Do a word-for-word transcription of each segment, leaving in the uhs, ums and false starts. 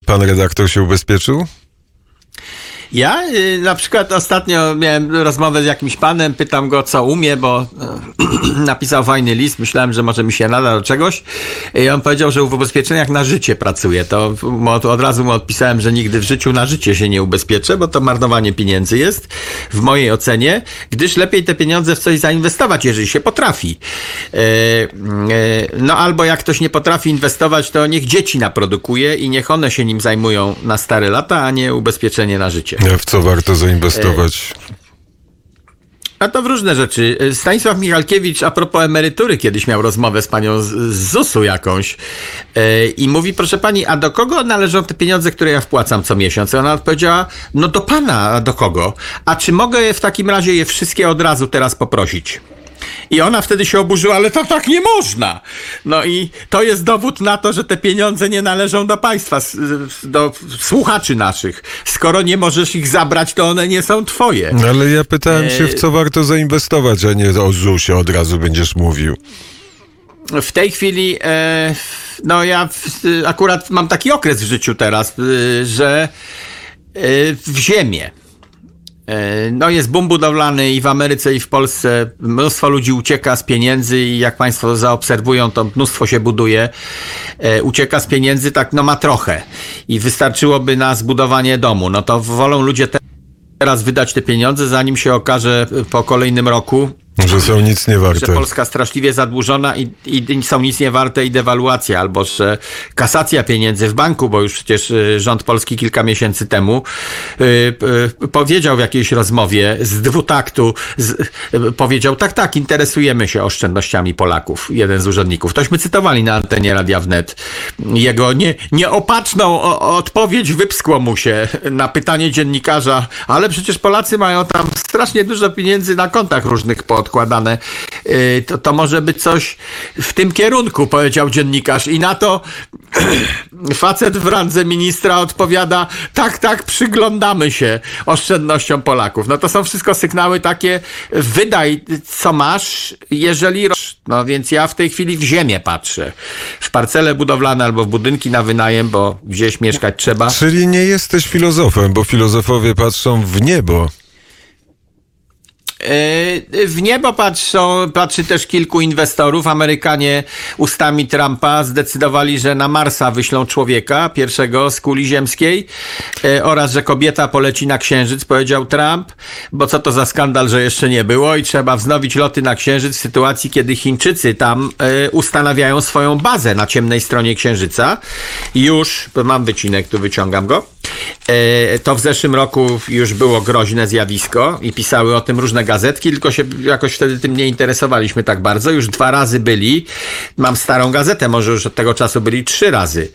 pan redaktor się ubezpieczył? Ja y, na przykład ostatnio miałem rozmowę z jakimś panem, pytam go, co umie, bo y, napisał fajny list, myślałem, że może mi się nada do czegoś i on powiedział, że w ubezpieczeniach na życie pracuje. To mu od, od razu mu odpisałem, że nigdy w życiu na życie się nie ubezpieczę, bo to marnowanie pieniędzy jest w mojej ocenie, gdyż lepiej te pieniądze w coś zainwestować, jeżeli się potrafi. Y, y, no albo jak ktoś nie potrafi inwestować, to niech dzieci naprodukuje i niech one się nim zajmują na stare lata, a nie ubezpieczenie na życie. A w co warto zainwestować? A to w różne rzeczy. Stanisław Michalkiewicz a propos emerytury kiedyś miał rozmowę z panią z zusu jakąś yy, i mówi, proszę pani, a do kogo należą te pieniądze, które ja wpłacam co miesiąc? I ona odpowiedziała, no do pana, a do kogo? A czy mogę w takim razie je wszystkie od razu teraz poprosić? I ona wtedy się oburzyła, ale to tak nie można. No i to jest dowód na to, że te pieniądze nie należą do państwa, do słuchaczy naszych. Skoro nie możesz ich zabrać, to one nie są twoje. No ale ja pytałem się, w co warto zainwestować, a nie o zusie od razu będziesz mówił. W tej chwili, e, no ja w, akurat mam taki okres w życiu teraz, e, że e, w ziemię. No jest boom budowlany i w Ameryce, i w Polsce. Mnóstwo ludzi ucieka z pieniędzy i jak państwo zaobserwują, to mnóstwo się buduje. E, ucieka z pieniędzy, tak no ma trochę. I wystarczyłoby na zbudowanie domu. No to wolą ludzie te, teraz wydać te pieniądze, zanim się okaże po kolejnym roku, że są nic nie warte. Że Polska straszliwie zadłużona i, i są nic nie warte i dewaluacja, albo że kasacja pieniędzy w banku, bo już przecież rząd polski kilka miesięcy temu yy, yy, powiedział w jakiejś rozmowie z dwutaktu, z, yy, powiedział, tak, tak, interesujemy się oszczędnościami Polaków, jeden z urzędników. Tośmy cytowali na antenie Radia Wnet. Jego nie, nieopatrzną o, odpowiedź wypskło mu się na pytanie dziennikarza, ale przecież Polacy mają tam strasznie dużo pieniędzy na kontach różnych pod odkładane, to, to może być coś w tym kierunku, powiedział dziennikarz. I na to facet w randze ministra odpowiada, tak, tak, przyglądamy się oszczędnościom Polaków. No to są wszystko sygnały takie, wydaj co masz, jeżeli... No więc ja w tej chwili w ziemię patrzę. W parcele budowlane albo w budynki na wynajem, bo gdzieś mieszkać trzeba. Czyli nie jesteś filozofem, bo filozofowie patrzą w niebo. W niebo patrzą, patrzy też kilku inwestorów. Amerykanie ustami Trumpa zdecydowali, że na Marsa wyślą człowieka, pierwszego z kuli ziemskiej, oraz że kobieta poleci na Księżyc, powiedział Trump, bo co to za skandal, że jeszcze nie było i trzeba wznowić loty na Księżyc w sytuacji, kiedy Chińczycy tam ustanawiają swoją bazę na ciemnej stronie Księżyca. Już, mam wycinek, tu wyciągam go. To w zeszłym roku już było groźne zjawisko i pisały o tym różne gazetki, tylko się jakoś wtedy tym nie interesowaliśmy tak bardzo. Już dwa razy byli. Mam starą gazetę, może już od tego czasu byli trzy razy.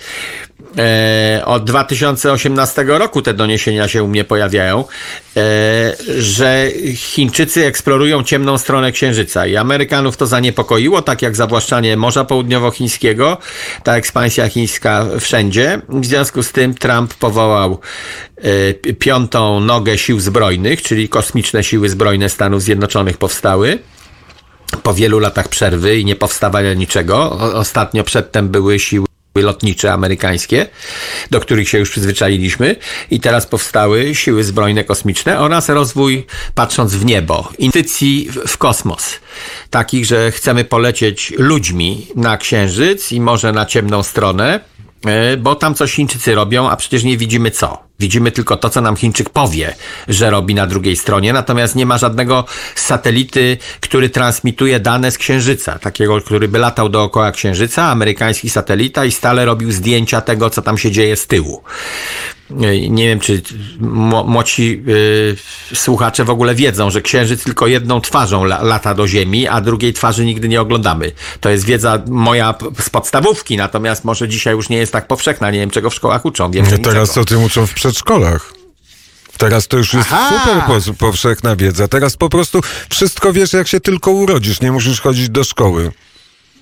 E, od dwa tysiące osiemnastego roku te doniesienia się u mnie pojawiają, e, że Chińczycy eksplorują ciemną stronę Księżyca i Amerykanów to zaniepokoiło, tak jak zawłaszczanie Morza Południowochińskiego, ta ekspansja chińska wszędzie. W związku z tym Trump powołał e, piątą nogę sił zbrojnych, czyli kosmiczne siły zbrojne Stanów Zjednoczonych powstały po wielu latach przerwy i nie powstawania niczego. O, ostatnio przedtem były siły lotnicze amerykańskie, do których się już przyzwyczailiśmy i teraz powstały siły zbrojne kosmiczne oraz rozwój, patrząc w niebo, inwestycji w kosmos. Takich, że chcemy polecieć ludźmi na Księżyc i może na ciemną stronę, bo tam coś Chińczycy robią, a przecież nie widzimy co. Widzimy tylko to, co nam Chińczyk powie, że robi na drugiej stronie, natomiast nie ma żadnego satelity, który transmituje dane z Księżyca, takiego, który by latał dookoła Księżyca, amerykański satelita i stale robił zdjęcia tego, co tam się dzieje z tyłu. Nie wiem, czy młodsi yy, słuchacze w ogóle wiedzą, że Księżyc tylko jedną twarzą la, lata do Ziemi, a drugiej twarzy nigdy nie oglądamy. To jest wiedza moja z podstawówki, natomiast może dzisiaj już nie jest tak powszechna. Nie wiem, czego w szkołach uczą. Wiem, no teraz o tym uczą w przedszkolach. Teraz to już jest Aha. super powszechna wiedza. Teraz po prostu wszystko wiesz, jak się tylko urodzisz. Nie musisz chodzić do szkoły.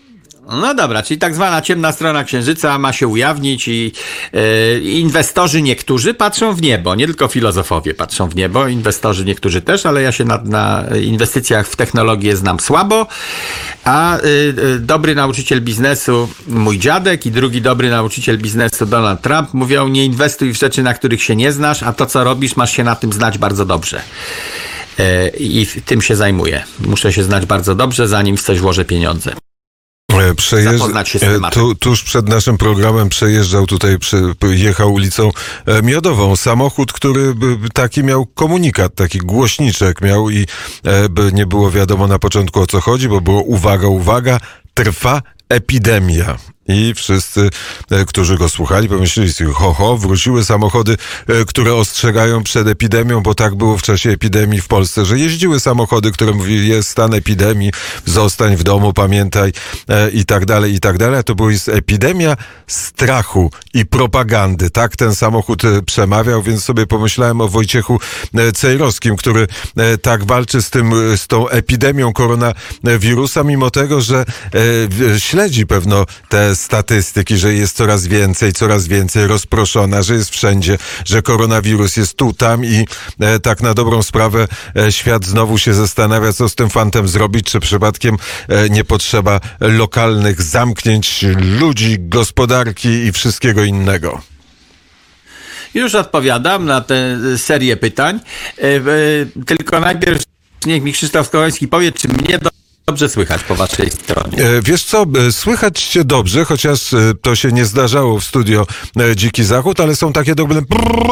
No dobra, czyli tak zwana ciemna strona księżyca ma się ujawnić i e, inwestorzy niektórzy patrzą w niebo, nie tylko filozofowie patrzą w niebo, inwestorzy niektórzy też, ale ja się na, na inwestycjach w technologię znam słabo, a e, e, dobry nauczyciel biznesu, mój dziadek, i drugi dobry nauczyciel biznesu, Donald Trump, mówią: nie inwestuj w rzeczy, na których się nie znasz, a to, co robisz, masz się na tym znać bardzo dobrze. E, I tym się zajmuję. Muszę się znać bardzo dobrze, zanim w coś włożę pieniądze. Przejeżdż... Tu, tuż przed naszym programem przejeżdżał tutaj, jechał ulicą Miodową samochód, który taki miał komunikat, taki głośniczek miał i by nie było wiadomo na początku, o co chodzi, bo było: uwaga, uwaga, trwa epidemia. I wszyscy, którzy go słuchali, pomyśleli sobie: ho, ho, wróciły samochody, które ostrzegają przed epidemią, bo tak było w czasie epidemii w Polsce, że jeździły samochody, które mówiły: jest stan epidemii, zostań w domu, pamiętaj, i tak dalej, i tak dalej. A to była epidemia strachu i propagandy. Tak ten samochód przemawiał, więc sobie pomyślałem o Wojciechu Cejrowskim, który tak walczy z tym, z tą epidemią koronawirusa, mimo tego, że śledzi pewno te statystyki, że jest coraz więcej, coraz więcej rozproszona, że jest wszędzie, że koronawirus jest tu, tam i e, tak na dobrą sprawę e, świat znowu się zastanawia, co z tym fantem zrobić, czy przypadkiem e, nie potrzeba lokalnych zamknięć ludzi, gospodarki i wszystkiego innego. Już odpowiadam na tę serię pytań, e, e, tylko najpierw niech mi Krzysztof Skołoński powie, czy mnie do dobrze słychać po waszej stronie. Wiesz co, słychać cię dobrze, chociaż to się nie zdarzało w studio Dziki Zachód, ale są takie dobre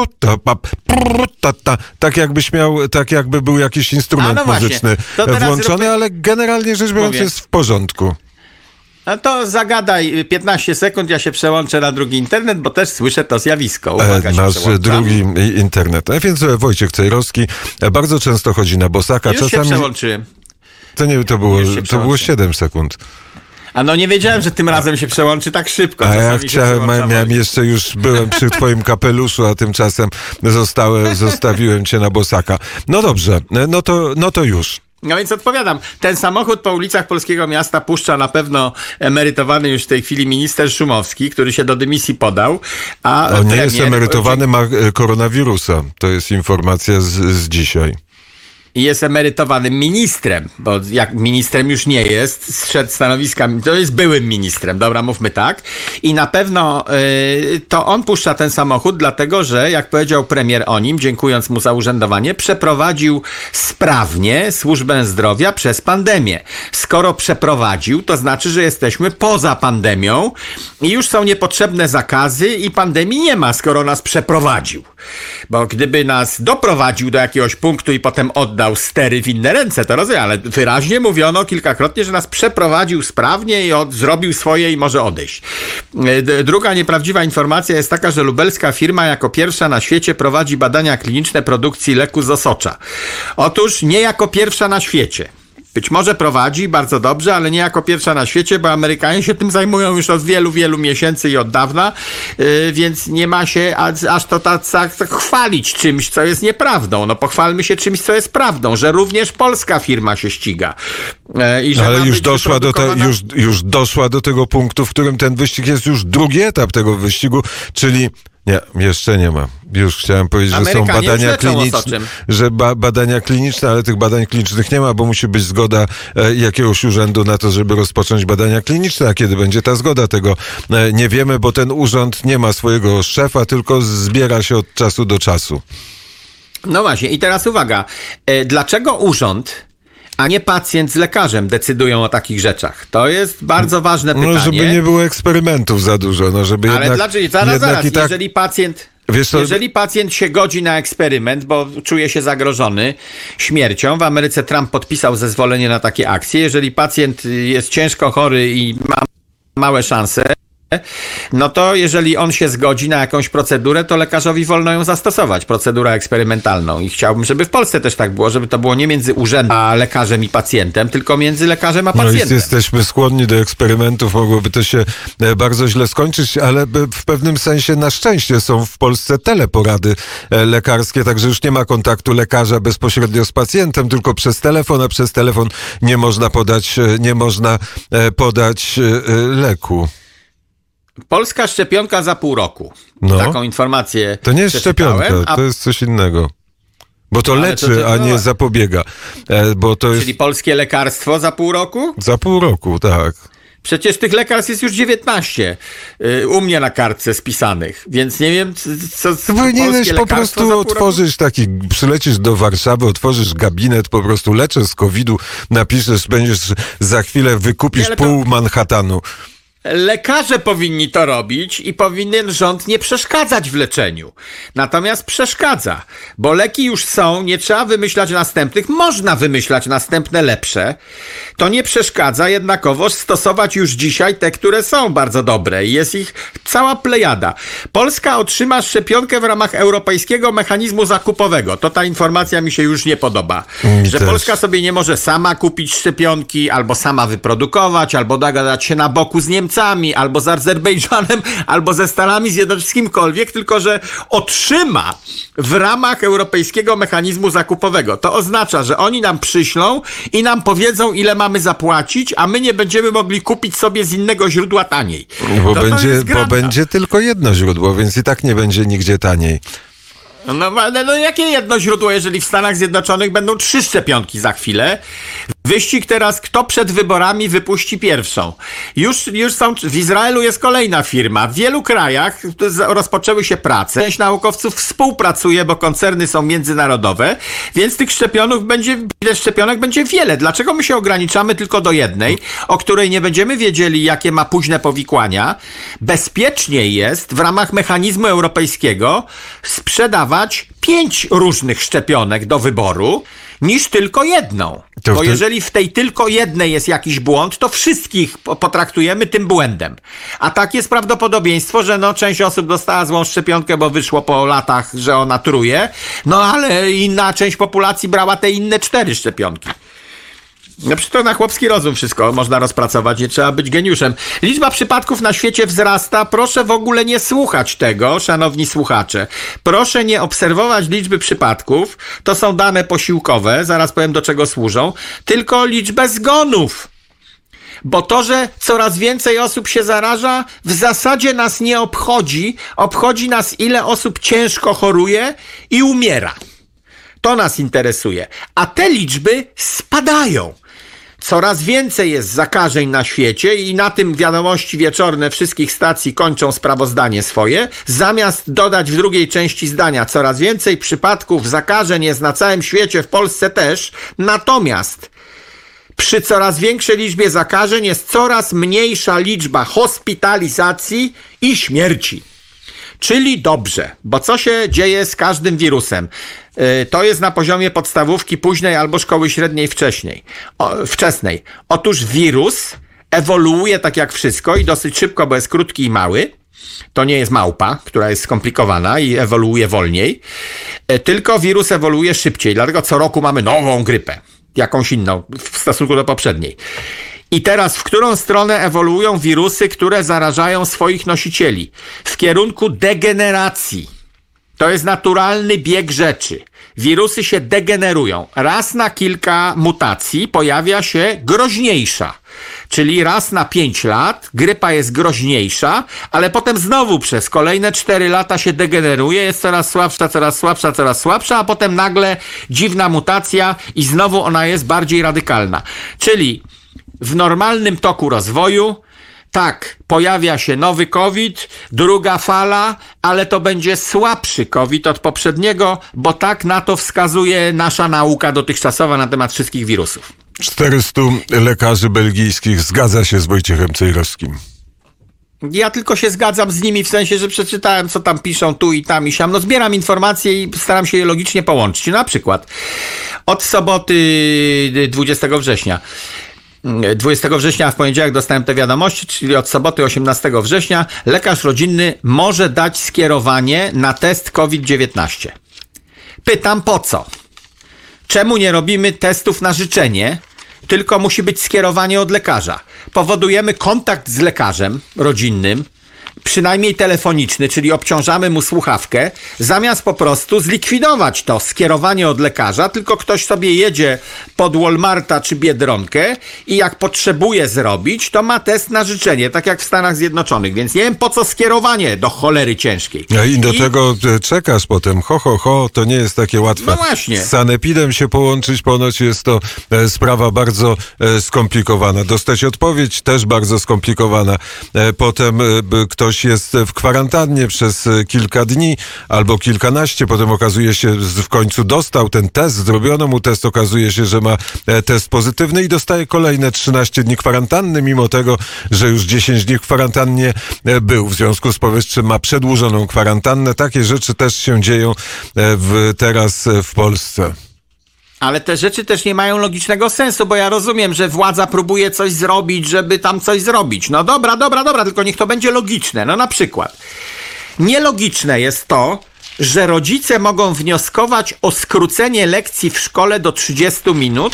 tak jakbyś miał, tak jakby był jakiś instrument no muzyczny włączony, róbmy... ale generalnie rzecz biorąc Mówię. jest w porządku. No to zagadaj piętnaście sekund, ja się przełączę na drugi internet, bo też słyszę to zjawisko. Uwaga, Masz drugi internet. A więc Wojciech Cejrowski bardzo często chodzi na bosaka. Już Czasami... się przełączyłem. To nie, to było, to było siedem sekund. A no nie wiedziałem, że tym razem się przełączy tak szybko. A ja chciałem, miałem jeszcze już, byłem przy twoim kapeluszu, a tymczasem zostałem, zostawiłem cię na bosaka. No dobrze, no to, no to już. No więc odpowiadam. Ten samochód po ulicach polskiego miasta puszcza na pewno emerytowany już w tej chwili minister Szumowski, który się do dymisji podał. A On nie premier... jest emerytowany, ma koronawirusa. To jest informacja z, z dzisiaj. I jest emerytowanym ministrem, bo jak ministrem już nie jest, zszedł stanowiska, to jest byłym ministrem, dobra, mówmy tak. I na pewno y, to on puszcza ten samochód, dlatego że, jak powiedział premier o nim, dziękując mu za urzędowanie, przeprowadził sprawnie służbę zdrowia przez pandemię. Skoro przeprowadził, to znaczy, że jesteśmy poza pandemią i już są niepotrzebne zakazy i pandemii nie ma, skoro nas przeprowadził. Bo gdyby nas doprowadził do jakiegoś punktu i potem oddał stery w inne ręce, to rozumiem, ale wyraźnie mówiono kilkakrotnie, że nas przeprowadził sprawnie i od, zrobił swoje i może odejść. Druga nieprawdziwa informacja jest taka, że lubelska firma jako pierwsza na świecie prowadzi badania kliniczne produkcji leku z osocza. Otóż nie jako pierwsza na świecie. Być może prowadzi bardzo dobrze, ale nie jako pierwsza na świecie, bo Amerykanie się tym zajmują już od wielu, wielu miesięcy i od dawna, yy, więc nie ma się aż, aż to tak, tak, tak chwalić czymś, co jest nieprawdą. No pochwalmy się czymś, co jest prawdą, że również polska firma się ściga. Yy, i że ale już doszła, do te, już, już doszła do tego punktu, w którym ten wyścig jest już drugi etap tego wyścigu, czyli nie, jeszcze nie ma. Już chciałem powiedzieć, Amerykanie że są badania kliniczne, że ba- badania kliniczne, ale tych badań klinicznych nie ma, bo musi być zgoda e, jakiegoś urzędu na to, żeby rozpocząć badania kliniczne. A kiedy będzie ta zgoda, tego e, nie wiemy, bo ten urząd nie ma swojego szefa, tylko zbiera się od czasu do czasu. No właśnie, i teraz uwaga. E, dlaczego urząd, a nie pacjent z lekarzem decydują o takich rzeczach? To jest bardzo ważne pytanie. No, żeby nie było eksperymentów za dużo. No, żeby ale jednak, dlaczego? Zaraz, jednak zaraz. I tak... Jeżeli pacjent... Wiesz, to... Jeżeli pacjent się godzi na eksperyment, bo czuje się zagrożony śmiercią, w Ameryce Trump podpisał zezwolenie na takie akcje. Jeżeli pacjent jest ciężko chory i ma małe szanse, no to jeżeli on się zgodzi na jakąś procedurę, to lekarzowi wolno ją zastosować, procedurę eksperymentalną. I chciałbym, żeby w Polsce też tak było, żeby to było nie między urzędem a lekarzem i pacjentem, tylko między lekarzem a pacjentem. No jesteśmy skłonni do eksperymentów, mogłoby to się bardzo źle skończyć, ale w pewnym sensie na szczęście są w Polsce teleporady lekarskie, także już nie ma kontaktu lekarza bezpośrednio z pacjentem, tylko przez telefon, a przez telefon nie można podać, nie można podać leku. Polska szczepionka za pół roku. No. Taką informację to nie jest szczepionka, a... to jest coś innego. Bo to no, leczy, to, to, a nie zapobiega. E, bo to Czyli jest... polskie lekarstwo za pół roku? Za pół roku, tak. Przecież tych lekarstw jest już dziewiętnaście y, u mnie na kartce spisanych, więc nie wiem, co... co powinieneś po prostu otworzyć taki, przylecisz do Warszawy, otworzysz gabinet, po prostu leczę z kowida, napiszesz, będziesz za chwilę, wykupisz nie, pół to... Manhattanu. Lekarze powinni to robić i powinien rząd nie przeszkadzać w leczeniu. Natomiast przeszkadza, bo leki już są, nie trzeba wymyślać następnych, można wymyślać następne lepsze. To nie przeszkadza jednakowoż stosować już dzisiaj te, które są bardzo dobre i jest ich cała plejada. Polska otrzyma szczepionkę w ramach Europejskiego Mechanizmu Zakupowego. To ta informacja mi się już nie podoba. Mi że też. Polska sobie nie może sama kupić szczepionki, albo sama wyprodukować, albo dogadać się na boku z Niemcami, albo z Azerbejdżanem, albo ze Stanami Zjednoczonymi, z kimkolwiek, tylko że otrzyma w ramach Europejskiego Mechanizmu Zakupowego. To oznacza, że oni nam przyślą i nam powiedzą, ile mamy zapłacić, a my nie będziemy mogli kupić sobie z innego źródła taniej. Bo, to będzie, to bo będzie tylko jedno źródło, więc i tak nie będzie nigdzie taniej. No, no jakie jedno źródło, jeżeli w Stanach Zjednoczonych będą trzy szczepionki za chwilę? Wyścig teraz, kto przed wyborami wypuści pierwszą. Już, już są, w Izraelu jest kolejna firma. W wielu krajach rozpoczęły się prace. Część naukowców współpracuje, bo koncerny są międzynarodowe, więc tych szczepionek będzie, szczepionek będzie wiele. Dlaczego my się ograniczamy tylko do jednej, o której nie będziemy wiedzieli, jakie ma późne powikłania? Bezpieczniej jest w ramach mechanizmu europejskiego sprzedawać pięć różnych szczepionek do wyboru, niż tylko jedną. To Bo jeżeli w tej tylko jednej jest jakiś błąd, to wszystkich potraktujemy tym błędem. A tak jest prawdopodobieństwo, że no, część osób dostała złą szczepionkę, bo wyszło po latach, że ona truje, no ale inna część populacji brała te inne cztery szczepionki. No przecież to na chłopski rozum wszystko można rozpracować, nie trzeba być geniuszem. Liczba przypadków na świecie wzrasta, proszę w ogóle nie słuchać tego, szanowni słuchacze. Proszę nie obserwować liczby przypadków, to są dane posiłkowe, zaraz powiem do czego służą, tylko liczbę zgonów. Bo to, że coraz więcej osób się zaraża, w zasadzie nas nie obchodzi, obchodzi nas ile osób ciężko choruje i umiera. To nas interesuje. A te liczby spadają. Coraz więcej jest zakażeń na świecie i na tym wiadomości wieczorne wszystkich stacji kończą sprawozdanie swoje. Zamiast dodać w drugiej części zdania coraz więcej przypadków zakażeń jest na całym świecie, w Polsce też. Natomiast przy coraz większej liczbie zakażeń jest coraz mniejsza liczba hospitalizacji i śmierci. Czyli dobrze, bo co się dzieje z każdym wirusem? Yy, to jest na poziomie podstawówki późnej albo szkoły średniej wcześniej, o, wczesnej. Otóż wirus ewoluuje tak jak wszystko i dosyć szybko, bo jest krótki i mały. To nie jest małpa, która jest skomplikowana i ewoluuje wolniej, yy, tylko wirus ewoluuje szybciej, dlatego co roku mamy nową grypę, jakąś inną w stosunku do poprzedniej. I teraz w którą stronę ewoluują wirusy, które zarażają swoich nosicieli? W kierunku degeneracji. To jest naturalny bieg rzeczy. Wirusy się degenerują. Raz na kilka mutacji pojawia się groźniejsza. Czyli raz na pięć lat grypa jest groźniejsza, ale potem znowu przez kolejne cztery lata się degeneruje, jest coraz słabsza, coraz słabsza, coraz słabsza, a potem nagle dziwna mutacja i znowu ona jest bardziej radykalna. Czyli w normalnym toku rozwoju, tak, pojawia się nowy COVID, druga fala, ale to będzie słabszy COVID od poprzedniego, bo tak na to wskazuje nasza nauka dotychczasowa na temat wszystkich wirusów. czterystu lekarzy belgijskich zgadza się z Wojciechem Cejrowskim. Ja tylko się zgadzam z nimi w sensie, że przeczytałem, co tam piszą tu i tam i siam. No zbieram informacje i staram się je logicznie połączyć. Na przykład od soboty dwudziestego września dwudziestego września w poniedziałek dostałem te wiadomości, czyli od soboty osiemnastego września lekarz rodzinny może dać skierowanie na test COVID dziewiętnaście. Pytam po co? Czemu nie robimy testów na życzenie, tylko musi być skierowanie od lekarza? Powodujemy kontakt z lekarzem rodzinnym, przynajmniej telefoniczny, czyli obciążamy mu słuchawkę, zamiast po prostu zlikwidować to skierowanie od lekarza, tylko ktoś sobie jedzie pod Walmarta czy Biedronkę i jak potrzebuje zrobić, to ma test na życzenie, tak jak w Stanach Zjednoczonych, więc nie wiem po co skierowanie do cholery ciężkiej. No i do I... tego czekasz potem, ho, ho, ho, to nie jest takie łatwe. No właśnie. Z sanepidem się połączyć, ponoć jest to e, sprawa bardzo e, skomplikowana. Dostać odpowiedź też bardzo skomplikowana. E, potem e, ktoś jest w kwarantannie przez kilka dni albo kilkanaście, potem okazuje się, że w końcu dostał ten test, zrobiono mu test, okazuje się, że ma test pozytywny i dostaje kolejne trzynaście dni kwarantanny, mimo tego, że już dziesięć dni w kwarantannie był. W związku z powyższym ma przedłużoną kwarantannę. Takie rzeczy też się dzieją w, teraz w Polsce. Ale te rzeczy też nie mają logicznego sensu, bo ja rozumiem, że władza próbuje coś zrobić, żeby tam coś zrobić. No dobra, dobra, dobra, tylko niech to będzie logiczne. No na przykład, nielogiczne jest to, że rodzice mogą wnioskować o skrócenie lekcji w szkole do trzydziestu minut,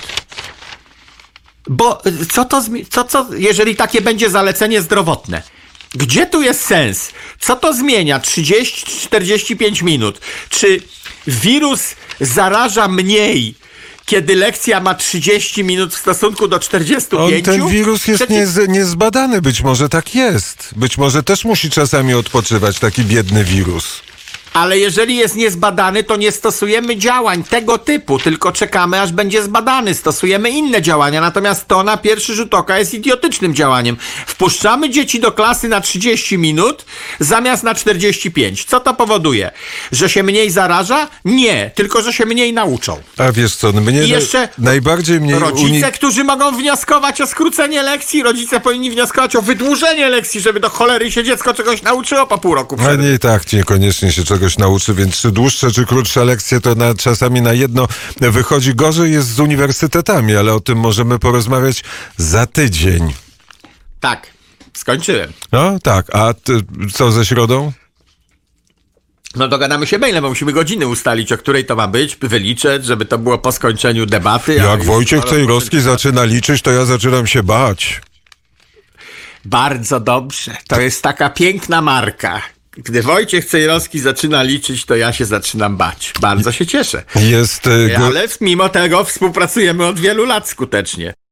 bo co to, co, co, jeżeli takie będzie zalecenie zdrowotne? Gdzie tu jest sens? Co to zmienia? trzydzieści czterdzieści pięć minut. Czy wirus zaraża mniej, kiedy lekcja ma trzydzieści minut w stosunku do czterdziestu pięciu? On, ten wirus jest Przecież... nie, niezbadany. Być może tak jest. Być może też musi czasami odpoczywać taki biedny wirus. Ale jeżeli jest niezbadany, to nie stosujemy działań tego typu, tylko czekamy, aż będzie zbadany. Stosujemy inne działania, natomiast to na pierwszy rzut oka jest idiotycznym działaniem. Wpuszczamy dzieci do klasy na trzydzieści minut zamiast na czterdzieści pięć. Co to powoduje? Że się mniej zaraża? Nie, tylko że się mniej nauczą. A wiesz co, mnie I jeszcze najbardziej mnie... Rodzice, uni... którzy mogą wnioskować o skrócenie lekcji, rodzice powinni wnioskować o wydłużenie lekcji, żeby do cholery się dziecko czegoś nauczyło po pół roku. A nie tak, niekoniecznie się czegoś nauczy, więc czy dłuższe, czy krótsze lekcje, to na, czasami na jedno wychodzi. Gorzej jest z uniwersytetami, ale o tym możemy porozmawiać za tydzień. Tak, skończyłem. No tak, a ty, co ze środą? No dogadamy się mailem, bo musimy godziny ustalić, o której to ma być, wyliczeć, żeby to było po skończeniu debaty. Jak Wojciech Cejrowski zaczyna liczyć, to ja zaczynam się bać. Bardzo dobrze. To jest taka piękna marka. Gdy Wojciech Cejrowski zaczyna liczyć, to ja się zaczynam bać. Bardzo się cieszę. Jest, Ale mimo tego współpracujemy od wielu lat skutecznie.